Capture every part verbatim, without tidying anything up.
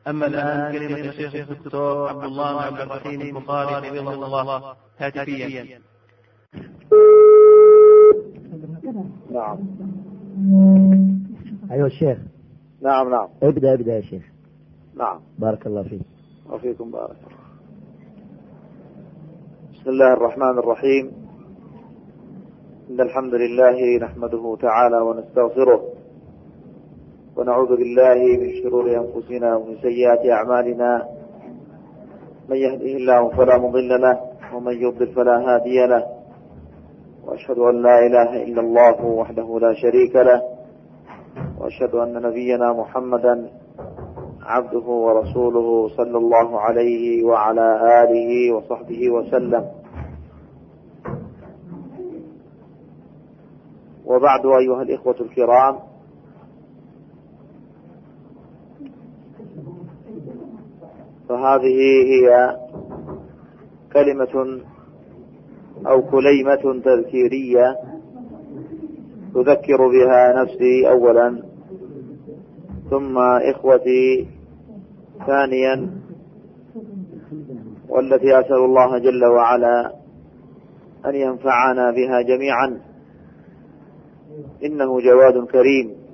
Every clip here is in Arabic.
أما الآن كلمة الشيخ الدكتور عبد الله عبد الرحيم البخاري حفظه الله هاتفيا. نعم. أيها الشيخ. نعم نعم. ابدأ ابدأ يا شيخ. نعم. بارك الله فيك. وفيكم بارك. بسم الله الرحمن الرحيم. إن الحمد لله نحمده تعالى ونستغفره ونعوذ بالله من شرور أنفسنا ومن سيئات أعمالنا. من يهده الله فلا مضل له ومن يضلل فلا هادي له، وأشهد أن لا إله إلا الله وحده لا شريك له، وأشهد أن نبينا محمدا عبده ورسوله صلى الله عليه وعلى آله وصحبه وسلم. وبعد أيها الإخوة الكرام، فهذه هي كلمة أو كليمة تذكيرية أذكر بها نفسي أولا، ثم إخوتي ثانيا، والتي أسأل الله جل وعلا أن ينفعنا بها جميعا، إنه جواد كريم.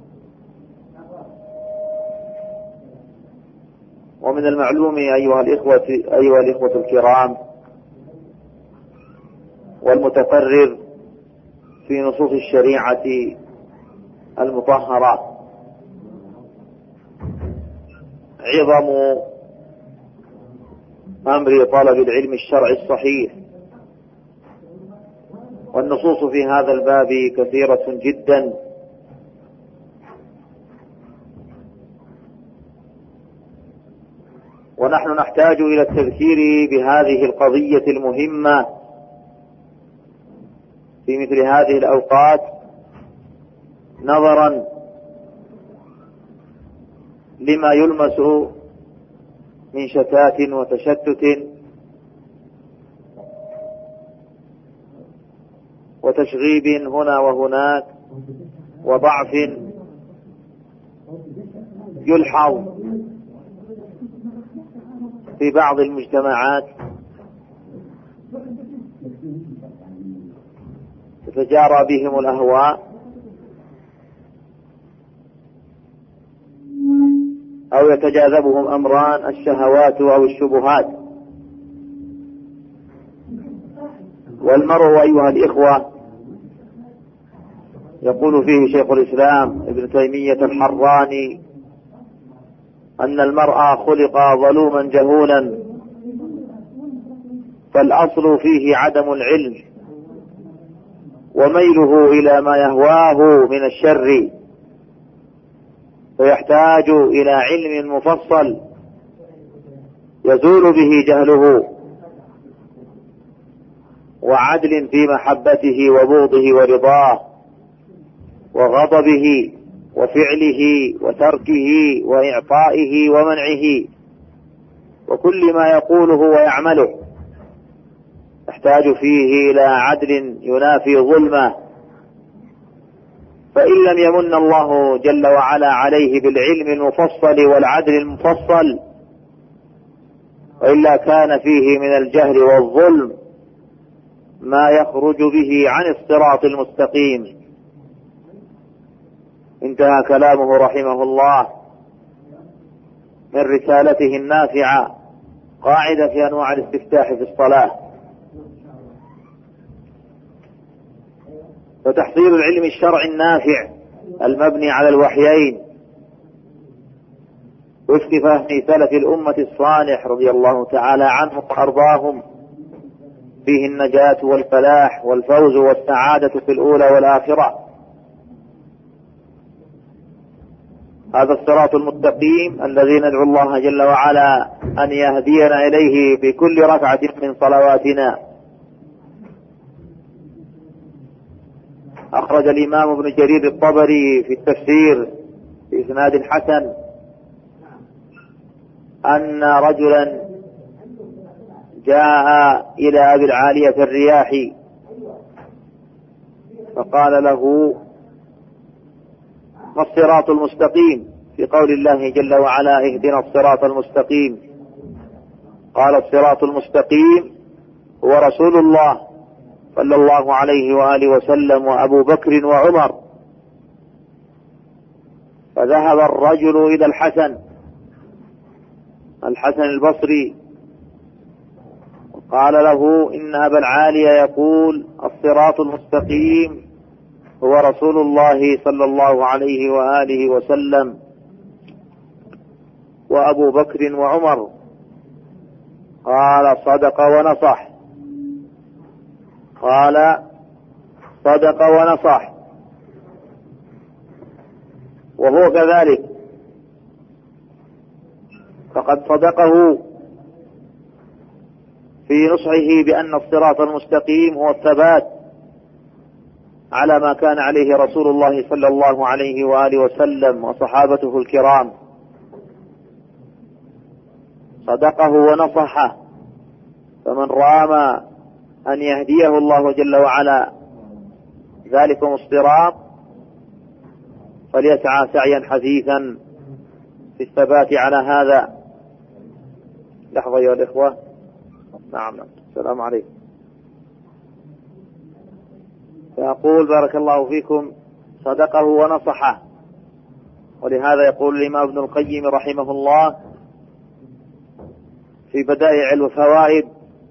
ومن المعلوم أيها الإخوة أيها الإخوة الكرام والمتقرر في نصوص الشريعة المطهرة عظم أمر طلب العلم الشرعي الصحيح، والنصوص في هذا الباب كثيرة جدا، ونحن نحتاج إلى التذكير بهذه القضية المهمة في مثل هذه الأوقات، نظرا لما يلمس من شتات وتشتت وتشغيب هنا وهناك وضعف يلحظ في بعض المجتمعات، تتجارى بهم الأهواء أو يتجاذبهم أمران الشهوات أو الشبهات. والمرء أيها الإخوة يقول فيه شيخ الإسلام ابن تيمية الحراني أن المرء خلق ظلوما جهولا، فالأصل فيه عدم العلم وميله إلى ما يهواه من الشر، فيحتاج إلى علم مفصل يزول به جهله، وعدل في محبته وبغضه ورضاه وغضبه وفعله وتركه وإعطائه ومنعه وكل ما يقوله ويعمله، يحتاج فيه إلى عدل ينافي ظلمه. فإن لم يمن الله جل وعلا عليه بالعلم المفصل والعدل المفصل، وإلا كان فيه من الجهل والظلم ما يخرج به عن الصراط المستقيم. انتهى كلامه رحمه الله من رسالته النافعة، قاعدة في أنواع الاستفتاح في الصلاة. وتحصيل العلم الشرعي النافع المبني على الوحيين وفق فهم سلف الأمة الصالح رضي الله تعالى عنهم وأرضاهم، فيه النجاة والفلاح والفوز والسعادة في الأولى والآخرة. هذا الصراط المستقيم الذي ندعو الله جل وعلا أن يهدينا إليه في كل ركعة من صلواتنا. أخرج الإمام ابن جرير الطبري في التفسير بإسناد حسن أن رجلا جاء إلى أبي العالية الرياحي فقال له: ما الصراط المستقيم؟ بقول الله جل وعلا اهدنا الصراط المستقيم. قال الصراط المستقيم هو رسول الله صلى الله عليه وآله وسلم وأبو بكر وعمر. فذهب الرجل إلى الحسن الحسن البصري وقال له إن أبا العالية يقول الصراط المستقيم هو رسول الله صلى الله عليه وآله وسلم وأبو بكر وعمر. قال صدق ونصح قال صدق ونصح وهو كذلك، فقد صدقه في نصحه بأن الصراط المستقيم هو الثبات على ما كان عليه رسول الله صلى الله عليه وآله وسلم وصحابته الكرام. صدقه ونصحه، فمن رام أن يهديه الله جل وعلا ذلكم الصراط فليسعى سعيا حثيثا في الثبات على هذا. لحظة أيها الإخوة. نعم نعم السلام عليكم. فأقول بارك الله فيكم صدقه ونصحه، ولهذا يقول الإمام ابن القيم رحمه الله في بدائع الفوائد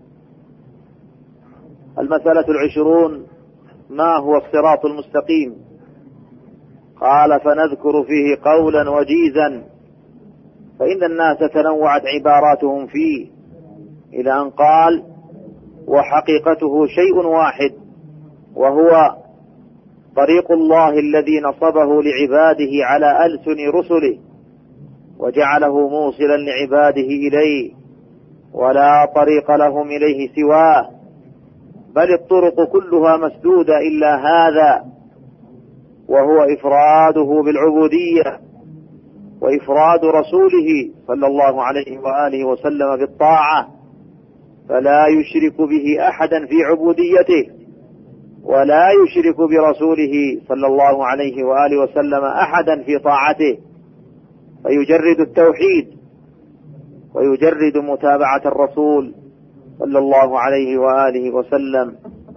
المسألة العشرون ما هو الصراط المستقيم؟ قال فنذكر فيه قولا وجيزا فإن الناس تنوعت عباراتهم فيه إلى أن قال وحقيقته شيء واحد وهو طريق الله الذي نصبه لعباده على ألسن رسله وجعله موصلا لعباده إليه ولا طريق لهم إليه سواه، بل الطرق كلها مسدودة إلا هذا وهو إفراده بالعبودية وإفراد رسوله صلى الله عليه وآله وسلم بالطاعة، فلا يشرك به أحدا في عبوديته ولا يشرك برسوله صلى الله عليه وآله وسلم أحدا في طاعته، فيجرد التوحيد ويجرد متابعة الرسول صلى الله عليه وآله وسلم.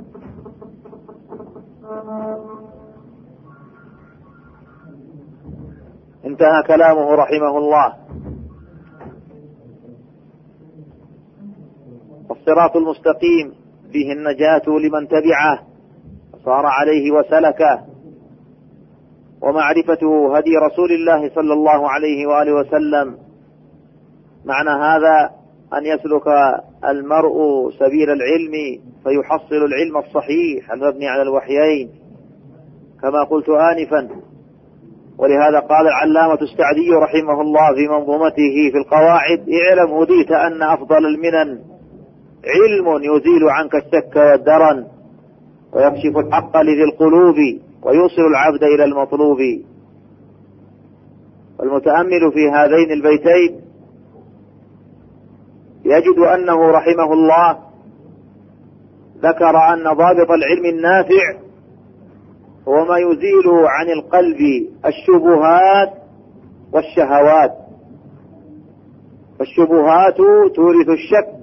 انتهى كلامه رحمه الله. الصراط المستقيم فيه النجاة لمن تبعه صار عليه وسلكه، ومعرفته هدي رسول الله صلى الله عليه وآله وسلم. معنى هذا أن يسلك المرء سبيل العلم فيحصل العلم الصحيح المبني على الوحيين كما قلت آنفا. ولهذا قال العلامة السعدي رحمه الله في منظومته في القواعد اعلم هديت أن أفضل المنن علم يزيل عنك الشك والدرن ويكشف الحق لذي القلوب ويوصل العبد إلى المطلوب. والمتأمل في هذين البيتين يجد أنه رحمه الله ذكر أن ضابط العلم النافع هو ما يزيل عن القلب الشبهات والشهوات. فالشبهات تورث الشك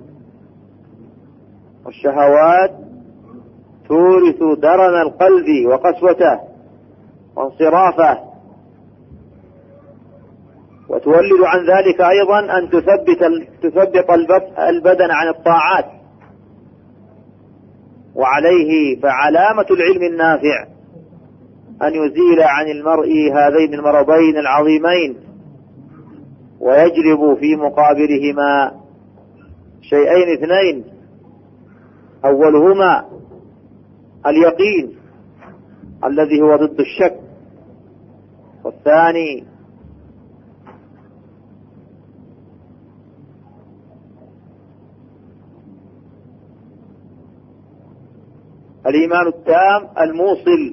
والشهوات تورث درن القلب وقسوته وانصرافه، وتولد عن ذلك أيضا أن تثبت تثبت البدن عن الطاعات. وعليه فعلامة العلم النافع أن يزيل عن المرء هذين المرضين العظيمين ويجلب في مقابلهما شيئين اثنين، أولهما اليقين الذي هو ضد الشك، والثاني الإيمان التام الموصل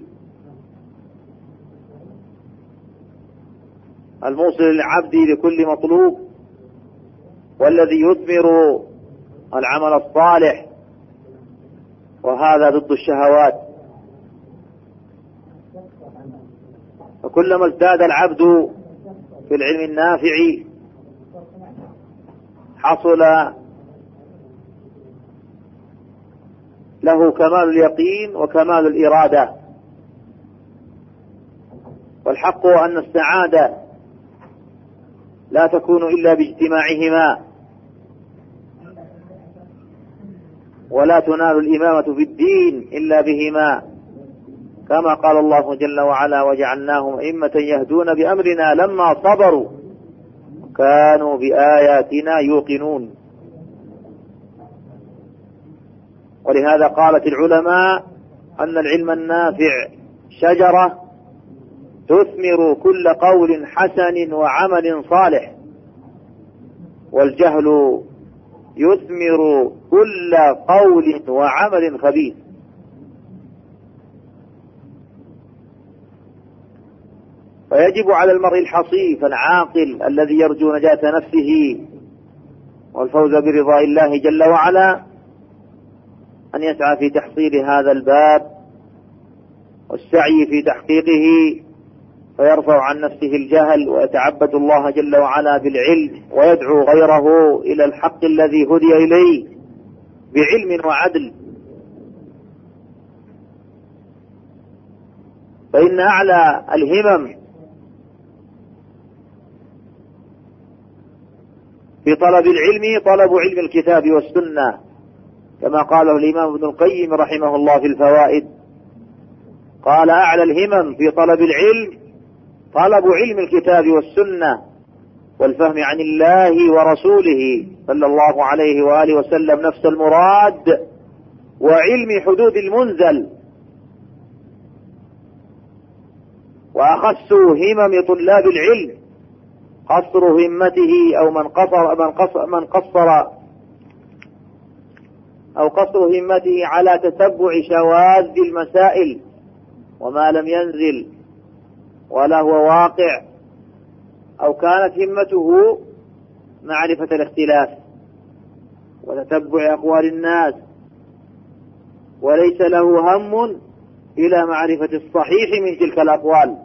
الموصل للعبد لكل مطلوب، والذي يثمر العمل الصالح، وهذا ضد الشهوات. فكلما ازداد العبد في العلم النافع حصل له كمال اليقين وكمال الإرادة. والحق أن السعادة لا تكون إلا باجتماعهما، ولا تنال الإمامة في الدين إلا بهما، كما قال الله جل وعلا: وجعلناهم أئمة يهدون بأمرنا لما صبروا كانوا بآياتنا يوقنون. ولهذا قالت العلماء أن العلم النافع شجرة تثمر كل قول حسن وعمل صالح، والجهل يثمر كل قول وعمل خبيث. فيجب على المرء الحصيف العاقل الذي يرجو نجاة نفسه والفوز برضا الله جل وعلا أن يسعى في تحصيل هذا الباب والسعي في تحقيقه، فيرفع عن نفسه الجهل ويتعبد الله جل وعلا بالعلم، ويدعو غيره إلى الحق الذي هدي إليه بعلم وعدل. فإن أعلى الهمم في طلب العلم طلب علم الكتاب والسنة، كما قاله الإمام ابن القيم رحمه الله في الفوائد، قال: أعلى الهمم في طلب العلم طلب علم الكتاب والسنة والفهم عن الله ورسوله صلى الله عليه وآله وسلم نفس المراد، وعلم حدود المنزل. وأخص همم طلاب العلم قصر همته أو من قصر من قصر, من قصر أو قصر همته على تتبع شواذ المسائل وما لم ينزل ولا هو واقع، أو كانت همته معرفة الاختلاف وتتبع أقوال الناس، وليس له هم إلى معرفة الصحيح من تلك الأقوال،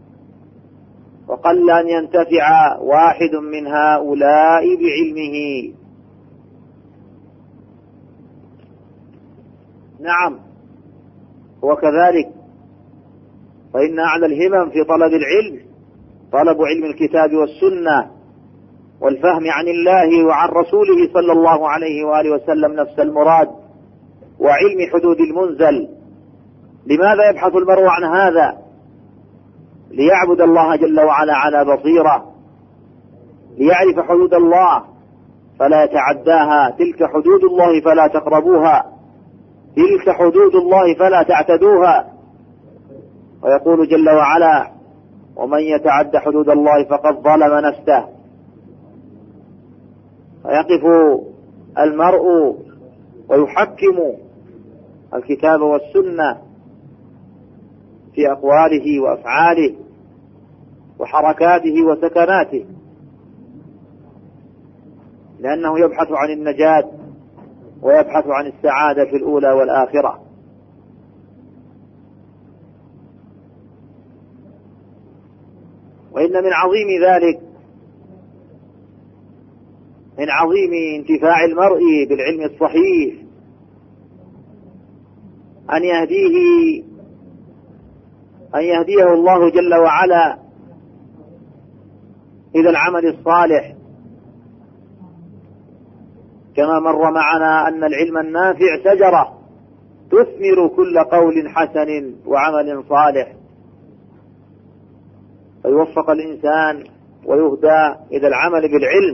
وقل أن ينتفع واحد من هؤلاء بعلمه. نعم، وكذلك فإن أعلى الهمم في طلب العلم طلب علم الكتاب والسنة والفهم عن الله وعن رسوله صلى الله عليه وآله وسلم نفس المراد، وعلم حدود المنزل. لماذا يبحث المرء عن هذا؟ ليعبد الله جل وعلا على بصيرة، ليعرف حدود الله فلا يتعداها، تلك حدود الله فلا تقربوها، تلك حدود الله فلا تعتدوها. ويقول جل وعلا: ومن يتعد حدود الله فقد ظلم نفسه. فيقف المرء ويحكم الكتاب والسنة في أقواله وأفعاله وحركاته وسكناته، لأنه يبحث عن النجاة ويبحث عن السعادة في الأولى والآخرة. وإن من عظيم ذلك، من عظيم انتفاع المرء بالعلم الصحيح أن يهديه أن يهديه الله جل وعلا إلى العمل الصالح، كما مر معنا أن العلم النافع شجرة تثمر كل قول حسن وعمل صالح، فيوفق الإنسان ويهدى إلى العمل بالعلم،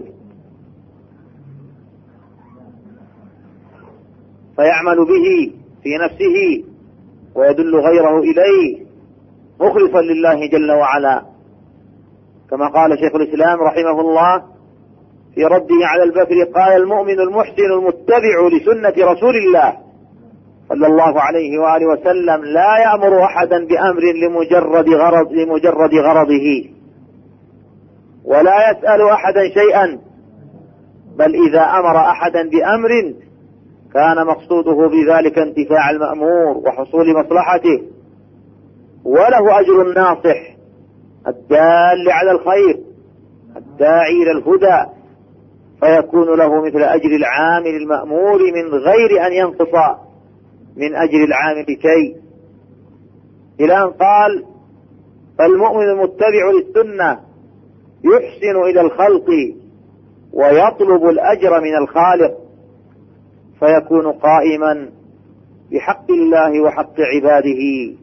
فيعمل به في نفسه ويدل غيره إليه مخلصا لله جل وعلا، كما قال شيخ الإسلام رحمه الله في رده على البكر: قال: المؤمن المحسن المتبع لسنة رسول الله صلى الله عليه وآله وسلم لا يأمر أحدا بأمر لمجرد غرض لمجرد غرضه، ولا يسأل أحدا شيئا، بل إذا أمر أحدا بأمر كان مقصوده بذلك انتفاع المأمور وحصول مصلحته، وله أجر الناصح الدال على الخير الداعي إلى الهدى، فيكون له مثل أجر العامل المأمور من غير أن ينقص من أجر العامل شيء، إلى أن قال: فالمؤمن المتبع للسنة يحسن إلى الخلق ويطلب الأجر من الخالق، فيكون قائما بحق الله وحق عباده.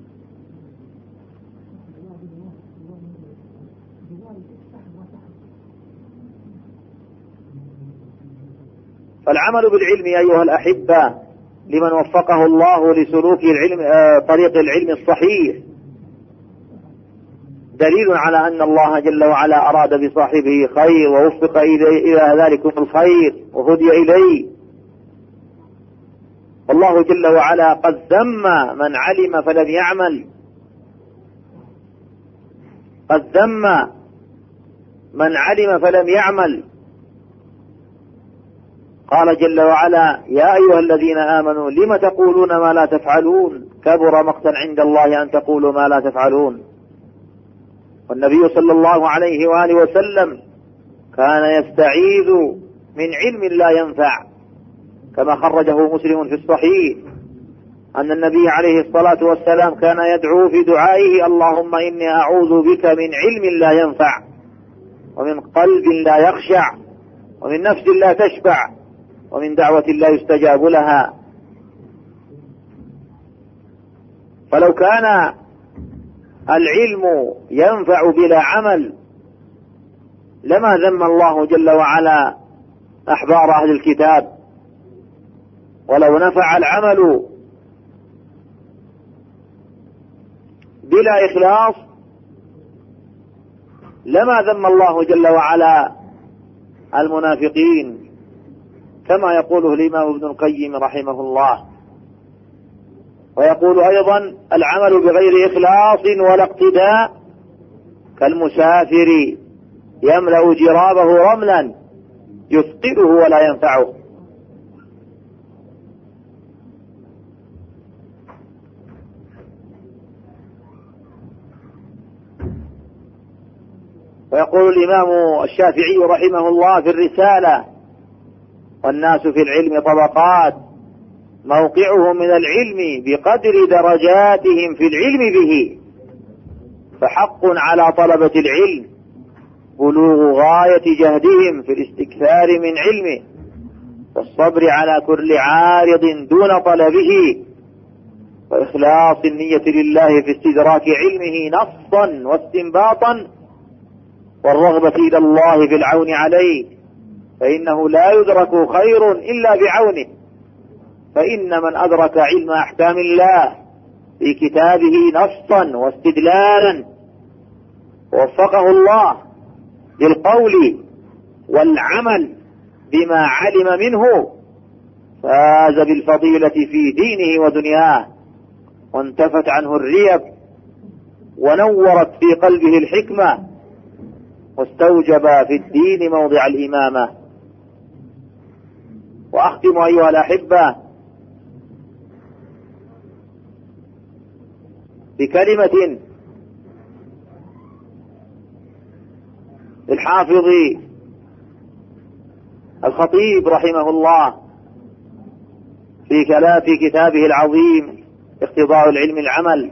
فالعمل بالعلم أيها الأحبة لمن وفقه الله لسلوك العلم طريق العلم الصحيح دليل على أن الله جل وعلا أراد بصاحبه خير ووفق إلى ذلك الخير وهدي إليه. الله جل وعلا قد ذم من علم فلم يعمل، قد ذم من علم فلم يعمل. قال جل وعلا: يا أيها الذين آمنوا لم تقولون ما لا تفعلون كبر مقتا عند الله أن تقولوا ما لا تفعلون. والنبي صلى الله عليه وآله وسلم كان يستعيذ من علم لا ينفع، كما خرجه مسلم في الصحيح أن النبي عليه الصلاة والسلام كان يدعو في دعائه: اللهم إني أعوذ بك من علم لا ينفع، ومن قلب لا يخشع، ومن نفس لا تشبع، ومن دعوة لا يستجاب لها. فلو كان العلم ينفع بلا عمل لما ذم الله جل وعلا أحبار أهل الكتاب، ولو نفع العمل بلا إخلاص لما ذم الله جل وعلا المنافقين، كما يقوله الإمام ابن القيم رحمه الله. ويقول أيضا: العمل بغير إخلاص ولا اقتداء كالمسافر يملأ جرابه رملا يثقله ولا ينفعه. ويقول الإمام الشافعي رحمه الله في الرسالة: والناس في العلم طبقات موقعهم من العلم بقدر درجاتهم في العلم به، فحق على طلبة العلم بلوغ غاية جهدهم في الاستكثار من علمه والصبر على كل عارض دون طلبه، وإخلاص النية لله في استدراك علمه نصا واستنباطا، والرغبة إلى الله في العون عليه، فإنه لا يدرك خير إلا بعونه. فإن من أدرك علم أحكام الله في كتابه نصا واستدلالا ووفقه الله للقول والعمل بما علم منه فاز بالفضيلة في دينه ودنياه، وانتفت عنه الريب ونورت في قلبه الحكمة، واستوجب في الدين موضع الإمامة. وأختم أيها الأحبة بكلمة للحافظ الخطيب رحمه الله في كلام في كتابه العظيم اقتضاء العلم العمل.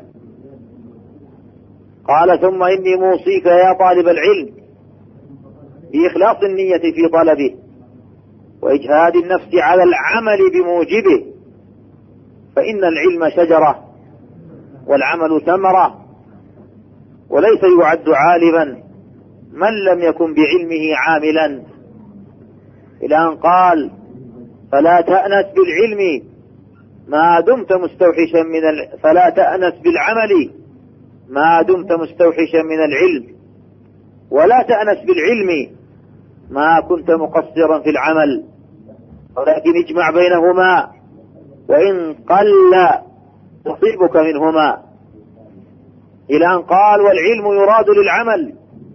قال: ثم إني موصيك يا طالب العلم بإخلاص النية في طلبه وإجهاد النفس على العمل بموجبه، فإن العلم شجرة والعمل ثمرة، وليس يعد عالما من لم يكن بعلمه عاملا، إلى أن قال: فلا تأنس بالعلم ما دمت مستوحشا من ال... فلا تأنس بالعمل ما دمت مستوحشا من العلم، ولا تأنس بالعلم ما كنت مقصرا في العمل، ولكن اجمع بينهما وإن قل تصيبك منهما، إلى أن قال: والعلم يراد للعمل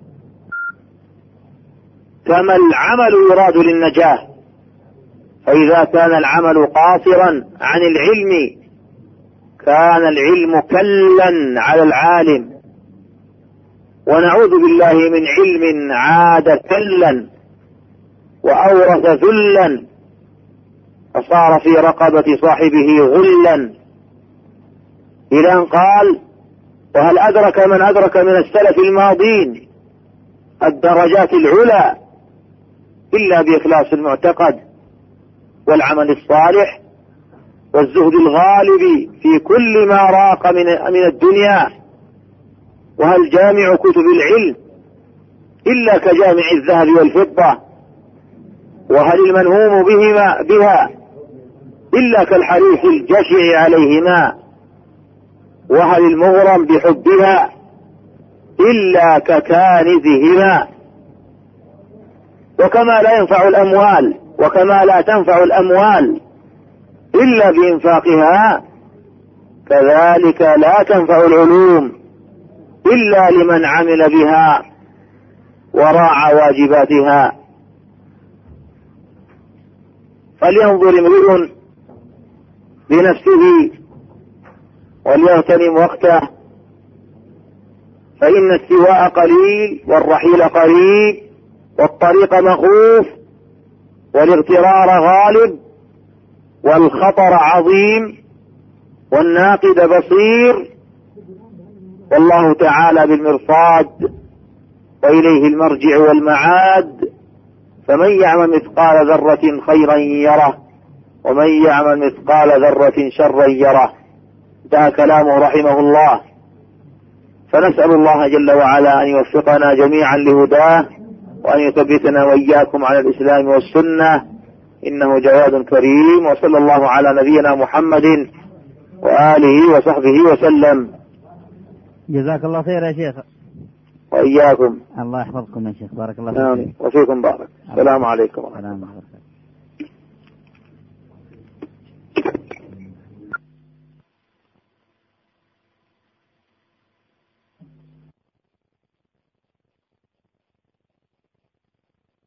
كما العمل يراد للنجاة، فإذا كان العمل قاصرا عن العلم كان العلم كلا على العالم، ونعوذ بالله من علم عاد كلا وأورث ذلا فصار في رقبة صاحبه غلا، إلى أن قال: وهل أدرك من أدرك من السلف الماضين الدرجات العلى إلا بإخلاص المعتقد والعمل الصالح والزهد الغالب في كل ما راق من من الدنيا. وهل جامع كتب العلم إلا كجامع الذهب والفضة؟ وهل المنهوم بهما بها إلا كالحريف الجشع عليهما؟ وهل المغرم بحبها إلا ككانزهما؟ وكما لا ينفع الأموال وكما لا تنفع الأموال إلا بإنفاقها، كذلك لا تنفع العلوم إلا لمن عمل بها وراعى واجباتها. فلينظر امرئ بنفسه وليغتنم وقته، فإن السواء قليل والرحيل قريب والطريق مخوف والاغترار غالب والخطر عظيم والناقد بصير، والله تعالى بالمرصاد وإليه المرجع والمعاد. فمن يعمل مثقال ذرة خيرا يره ومن يعمل مثقال ذرة شرا يره. انتهى كلامه رحمه الله. فنسأل الله جل وعلا أن يوفقنا جميعا لهداه وأن يثبتنا وإياكم على الإسلام والسنة، إنه جواد كريم. وصلى الله على نبينا محمد وآله وصحبه وسلم. جزاك الله خير يا شيخ. وإياكم. الله يحفظكم يا شيخ، بارك الله فيكم. وفيكم بارك. السلام عليكم. السلام عليكم.